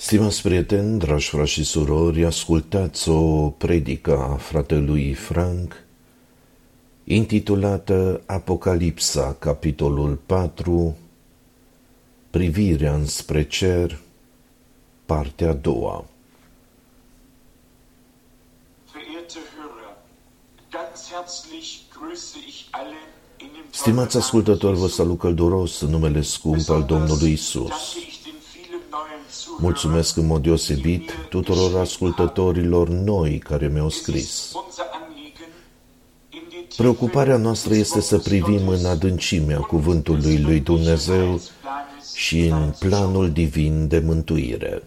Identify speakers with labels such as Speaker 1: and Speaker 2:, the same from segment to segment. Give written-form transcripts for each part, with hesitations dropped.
Speaker 1: Stimați prieteni, dragi frați și surori, ascultați o predică a fratelui Frank, intitulată Apocalipsa, capitolul 4, Privirea înspre cer, partea a doua. Stimați ascultători, vă salut călduros în numele scump al Domnului Isus. Mulțumesc în mod deosebit tuturor ascultătorilor noi care mi-au scris. Preocuparea noastră este să privim în adâncimea cuvântului lui Dumnezeu și în planul divin de mântuire.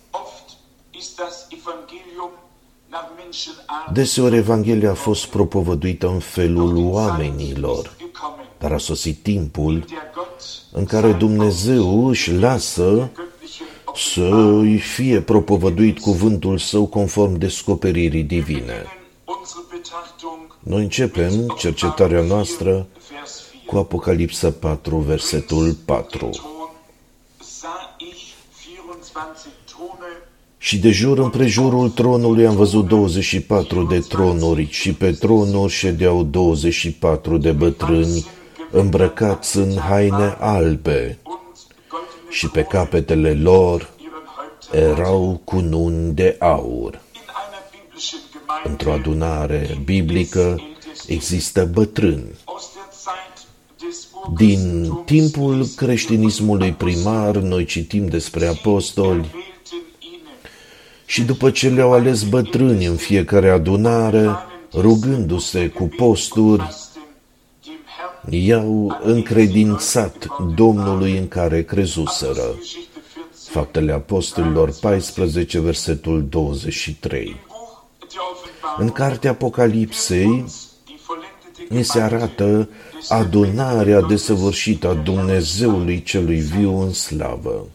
Speaker 1: Deseori Evanghelia a fost propovăduită în felul oamenilor, dar a sosit timpul în care Dumnezeu își lasă să-i fie propovăduit cuvântul său conform descoperirii divine. Noi începem cercetarea noastră cu Apocalipsa 4, versetul 4. Și de jur împrejurul tronului am văzut 24 de tronuri și pe tronuri ședeau 24 de bătrâni îmbrăcați în haine albe și pe capetele lor erau cununi de aur. Într-o adunare biblică există bătrâni. Din timpul creștinismului primar, noi citim despre apostoli și după ce le-au ales bătrâni în fiecare adunare, rugându-se cu posturi, i-au încredințat Domnului în care crezuseră. Faptele Apostolilor 14, versetul 23. În cartea Apocalipsei ni se arată adunarea desăvârșită a Dumnezeului celui viu în slavă.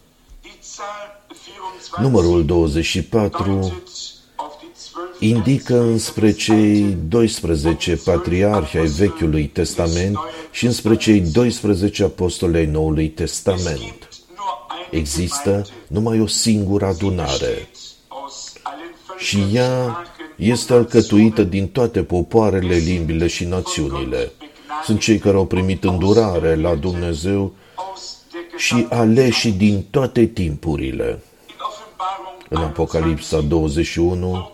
Speaker 1: Numărul 24 indică înspre cei 12 patriarhi ai Vechiului Testament și înspre cei 12 apostoli ai Noului Testament. Există numai o singură adunare și ea este alcătuită din toate popoarele, limbile și națiunile. Sunt cei care au primit îndurare la Dumnezeu și aleși din toate timpurile. În Apocalipsa 21,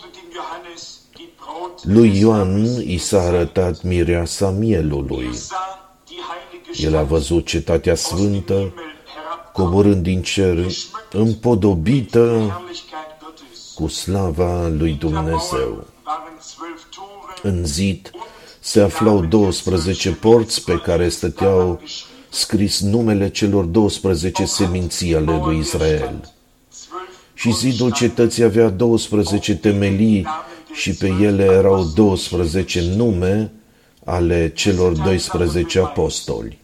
Speaker 1: lui Ioan i s-a arătat mireasa mielului. El a văzut cetatea sfântă coborând din cer, împodobită cu slava lui Dumnezeu. În zid se aflau 12 porți pe care stăteau scris numele celor 12 seminții ale lui Israel. Și zidul cetății avea 12 temelii și pe ele erau 12 nume ale celor 12 apostoli.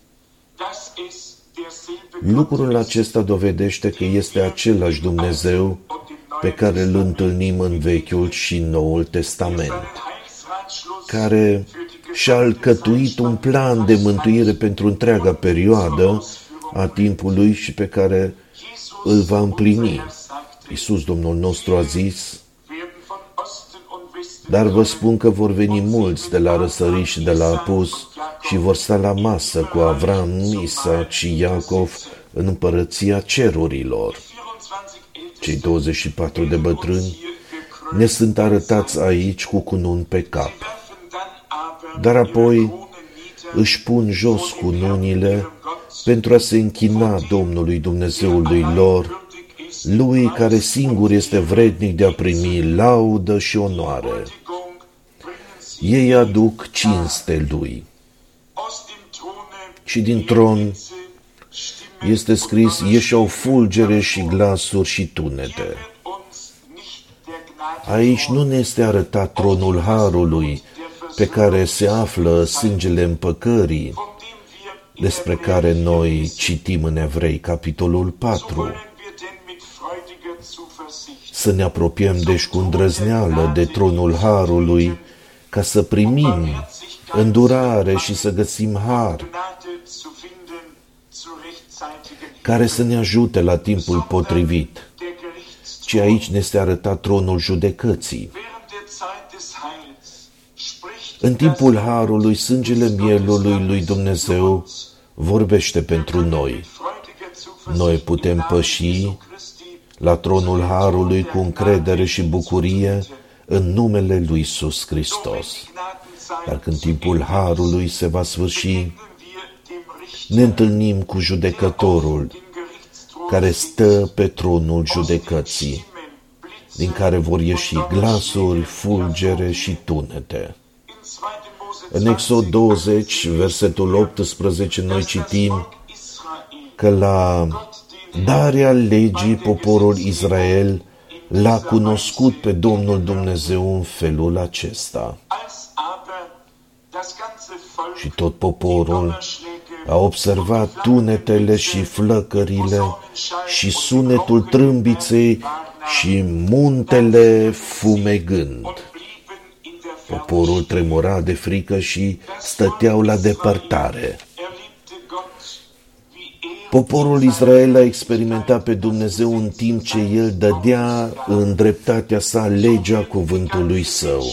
Speaker 1: Lucrul acesta dovedește că este același Dumnezeu pe care îl întâlnim în Vechiul și Noul Testament, care și-a alcătuit un plan de mântuire pentru întreaga perioadă a timpului și pe care îl va împlini. Iisus, Domnul nostru, a zis: dar vă spun că vor veni mulți de la răsărit și de la apus și vor sta la masă cu Avram, Isaac și Iacov în împărăția cerurilor. Cei 24 de bătrâni ne sunt arătați aici cu cununi pe cap. Dar apoi își pun jos cununile pentru a se închina Domnului Dumnezeului lor, Lui care singur este vrednic de a primi laudă și onoare. Ei aduc cinste Lui. Și din tron este scris: ieșeau fulgere și glasuri și tunete. Aici nu ne este arătat tronul Harului, pe care se află sângele împăcării, despre care noi citim în Evrei, capitolul 4. Să ne apropiem deci cu îndrăzneală de tronul Harului, ca să primim îndurare și să găsim har, care să ne ajute la timpul potrivit, ci aici ne este arătat tronul judecății. În timpul harului, sângele mielului lui Dumnezeu vorbește pentru noi. Noi putem păși la tronul harului cu încredere și bucurie în numele lui Iisus Hristos. Dar când timpul harului se va sfârși, ne întâlnim cu judecătorul care stă pe tronul judecății, din care vor ieși glasuri, fulgere și tunete. În Exod 20, versetul 18, noi citim că la darea legii poporul Israel l-a cunoscut pe Domnul Dumnezeu în felul acesta. Și tot poporul a observat tunetele și flăcările și sunetul trâmbiței și muntele fumegând. Poporul tremura de frică și stăteau la depărtare. Poporul Israel a experimentat pe Dumnezeu în timp ce El dădea în dreptatea sa legea cuvântului Său.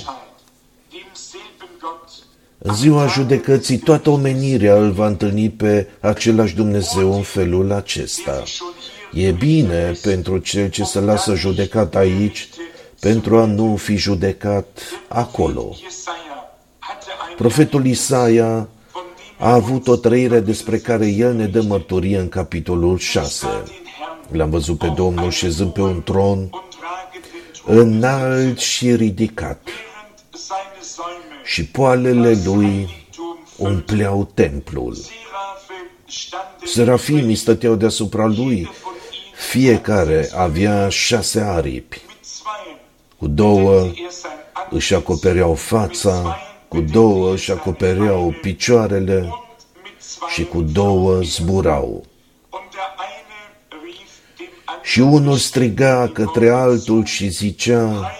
Speaker 1: În ziua judecății, toată omenirea îl va întâlni pe același Dumnezeu în felul acesta. E bine pentru cel ce se lasă judecat aici, pentru a nu fi judecat acolo. Profetul Isaia a avut o trăire despre care el ne dă mărturie în capitolul 6. L-am văzut pe Domnul șezând pe un tron înalt și ridicat, și poalele lui umpleau templul. Serafimii stăteau deasupra lui, fiecare avea 6 aripi. Cu 2 își acopereau fața, cu 2 își acopereau picioarele și cu 2 zburau. Și unul striga către altul și zicea: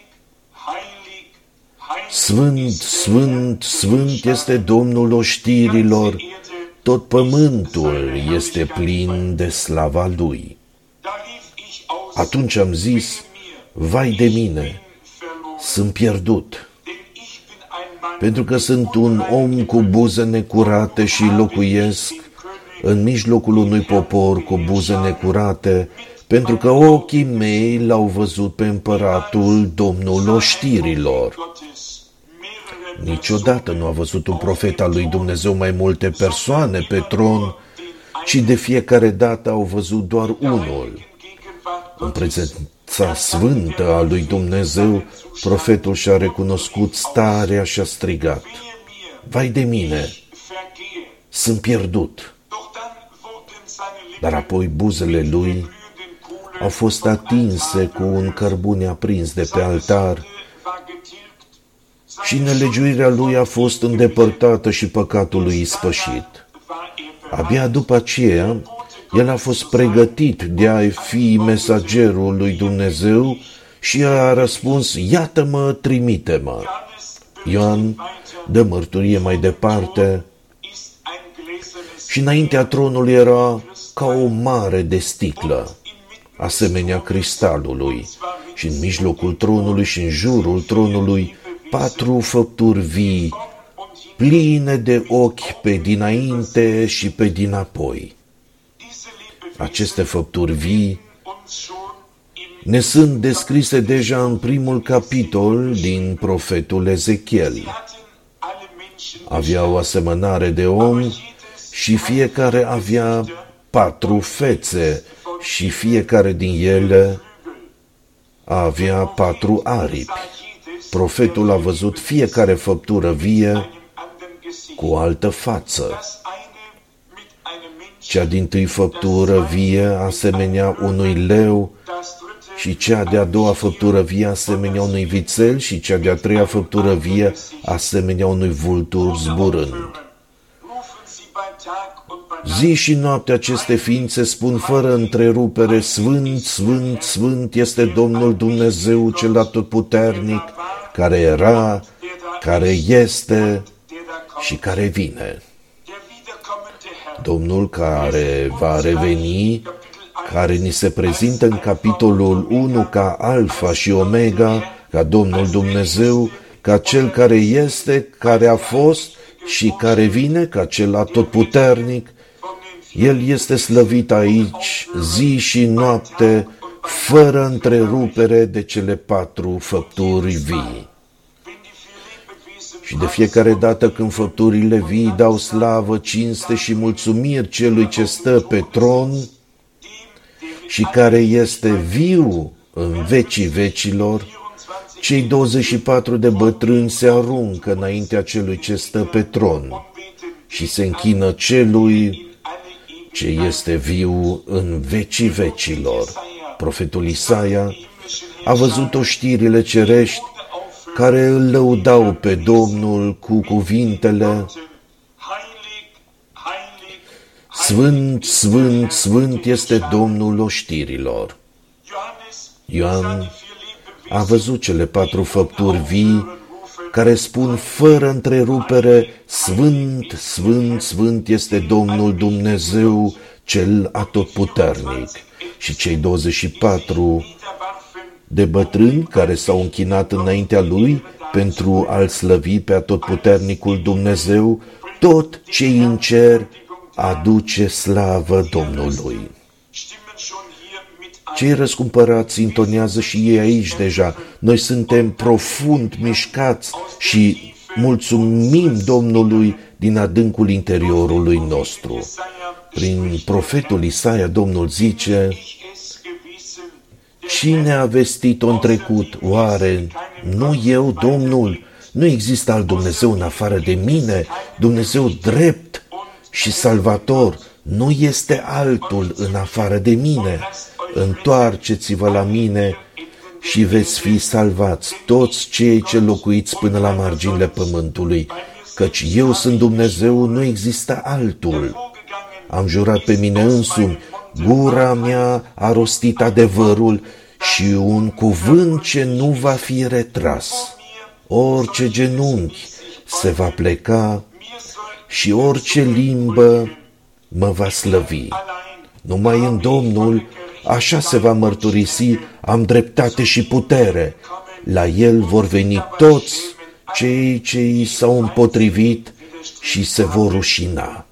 Speaker 1: Sfânt, Sfânt, Sfânt este Domnul oștirilor, tot pământul este plin de slava Lui. Atunci am zis: vai de mine, sunt pierdut, pentru că sunt un om cu buze necurate și locuiesc în mijlocul unui popor cu buze necurate, pentru că ochii mei l-au văzut pe împăratul, Domnul oștirilor. Niciodată nu a văzut un profet al lui Dumnezeu mai multe persoane pe tron, ci de fiecare dată au văzut doar unul. În prezența sfântă a lui Dumnezeu, profetul și-a recunoscut starea și a strigat: vai de mine, sunt pierdut. Dar apoi buzele lui au fost atinse cu un cărbune aprins de pe altar și nelegiuirea lui a fost îndepărtată și păcatul lui ispășit. Abia după aceea, el a fost pregătit de a fi mesagerul lui Dumnezeu și a răspuns: iată-mă, trimite-mă. Ioan dă mărturie mai departe: și înaintea tronului era ca o mare de sticlă, asemenea cristalului, și în mijlocul tronului și în jurul tronului 4 făpturi vii, pline de ochi pe dinainte și pe dinapoi. Aceste făpturi vii ne sunt descrise deja în primul capitol din profetul Ezechiel. Aveau asemănare de om și fiecare avea 4 fețe și fiecare din ele avea 4 aripi. Profetul a văzut fiecare făptură vie cu o altă față. Cea dintâi făptură vie asemenea unui leu, și cea de-a doua făptură vie asemenea unui vițel, și cea de-a treia făptură vie asemenea unui vultur zburând. Zi și noapte aceste ființe spun fără întrerupere: Sfânt, Sfânt, Sfânt este Domnul Dumnezeu cel atotputernic, care era, care este și care vine. Domnul care va reveni, care ni se prezintă în capitolul 1 ca Alfa și Omega, ca Domnul Dumnezeu, ca Cel care este, care a fost și care vine, ca Cel atotputernic. El este slăvit aici zi și noapte, fără întrerupere, de cele 4 făpturi vii. Și de fiecare dată când făpturile vii dau slavă, cinste și mulțumiri celui ce stă pe tron și care este viu în vecii vecilor, cei 24 de bătrâni se aruncă înaintea celui ce stă pe tron și se închină celui ce este viu în vecii vecilor. Profetul Isaia a văzut oștirile cerești care îl lăudau pe Domnul cu cuvintele: Sfânt, Sfânt, Sfânt este Domnul oștirilor. Ioan a văzut cele 4 făpturi vii care spun fără întrerupere: Sfânt, Sfânt, Sfânt este Domnul Dumnezeu cel atotputernic. Și cei 24 de bătrâni care s-au închinat înaintea lui pentru a-L slăvi pe atotputernicul Dumnezeu, tot ce-i în cer aduce slavă Domnului. Cei răscumpărați intonează și ei aici deja: noi suntem profund mișcați și mulțumim Domnului din adâncul interiorului nostru. Prin profetul Isaia, Domnul zice: Cine a vestit-o în trecut? Oare nu eu, Domnul? Nu există alt Dumnezeu în afară de mine, Dumnezeu drept și salvator. Nu este altul în afară de mine. Întoarceți-vă la mine și veți fi salvați, toți cei ce locuiți până la marginile pământului, căci eu sunt Dumnezeu, nu există altul. Am jurat pe mine însumi, gura mea a rostit adevărul și un cuvânt ce nu va fi retras. Orice genunchi se va pleca și orice limbă mă va slăvi. Numai în Domnul așa se va mărturisi: am dreptate și putere. La El vor veni toți cei ce i s-au împotrivit și se vor rușina.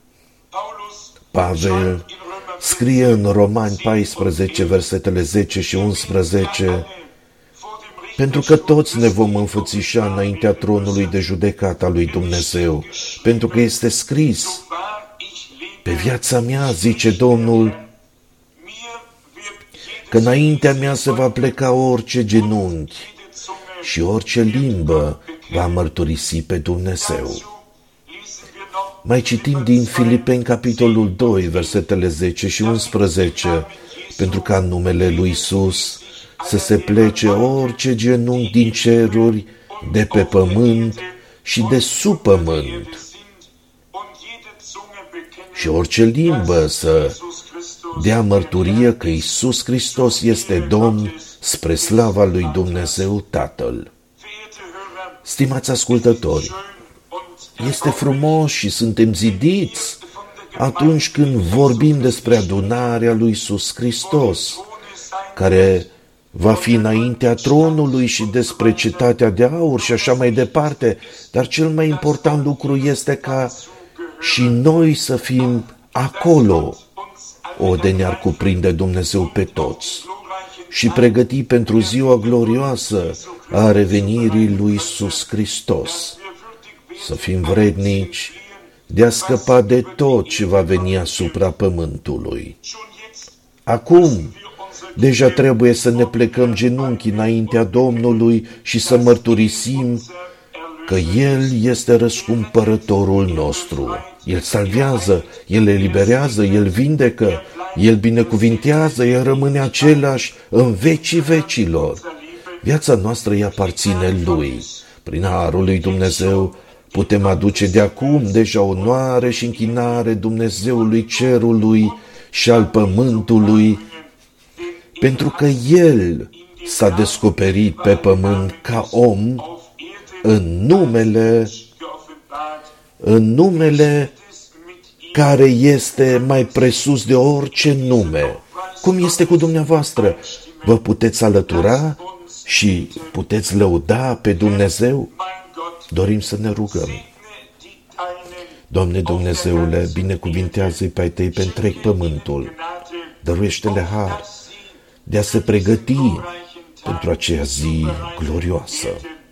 Speaker 1: Pavel scrie în Romani 14, versetele 10 și 11: pentru că toți ne vom înfățișa înaintea tronului de judecată a lui Dumnezeu, pentru că este scris: pe viața mea, zice Domnul, că înaintea mea se va pleca orice genunchi și orice limbă va mărturisi pe Dumnezeu. Mai citim din Filipeni, capitolul 2, versetele 10 și 11, pentru ca în numele lui Iisus să se plece orice genunchi din ceruri, de pe pământ și de sub pământ, și orice limbă să dea mărturie că Iisus Hristos este Domn, spre slava lui Dumnezeu Tatăl. Stimați ascultători, este frumos și suntem zidiți atunci când vorbim despre adunarea lui Iisus Hristos, care va fi înaintea tronului, și despre cetatea de aur și așa mai departe, dar cel mai important lucru este ca și noi să fim acolo, o de ne-ar cuprinde Dumnezeu pe toți și pregăti pentru ziua glorioasă a revenirii lui Iisus Hristos. Să fim vrednici de a scăpa de tot ce va veni asupra pământului. Acum, deja trebuie să ne plecăm genunchii înaintea Domnului și să mărturisim că El este răscumpărătorul nostru. El salvează, El eliberează, El vindecă, El binecuvintează, El rămâne același în vecii vecilor. Viața noastră îi aparține Lui. Prin harul lui Dumnezeu putem aduce de acum deja onoare și închinare Dumnezeului cerului și al pământului, pentru că El s-a descoperit pe pământ ca om în numele care este mai presus de orice nume, Cum este cu dumneavoastră? Vă puteți alătura și puteți lăuda pe Dumnezeu? Dorim să ne rugăm. Doamne Dumnezeule, binecuvintează-i pe ai tăi pe întreg pământul. Dăruiește-le har de a se pregăti pentru aceea zi glorioasă.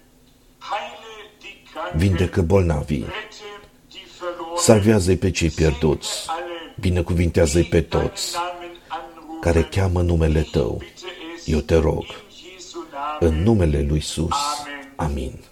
Speaker 1: Vindecă bolnavii. Salvează-i pe cei pierduți. Binecuvintează-i pe toți care cheamă numele Tău. Eu te rog, în numele lui Iisus. Amin.